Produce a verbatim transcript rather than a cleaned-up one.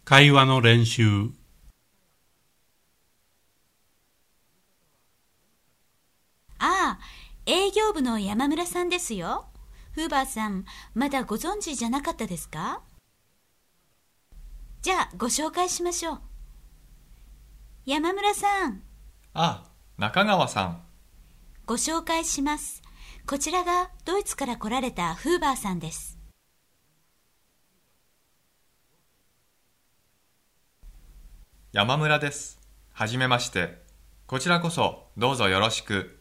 会話の練習。 ああ、営業部の山村さんですよ。フーバーさん、まだご存知じゃなかったですか？じゃあ、ご紹介しましょう。山村さん。 あ、中川さん。 ご紹介します。こちらがドイツから来られたフーバーさんです。 山村です。はじめまして。こちらこそどうぞよろしく。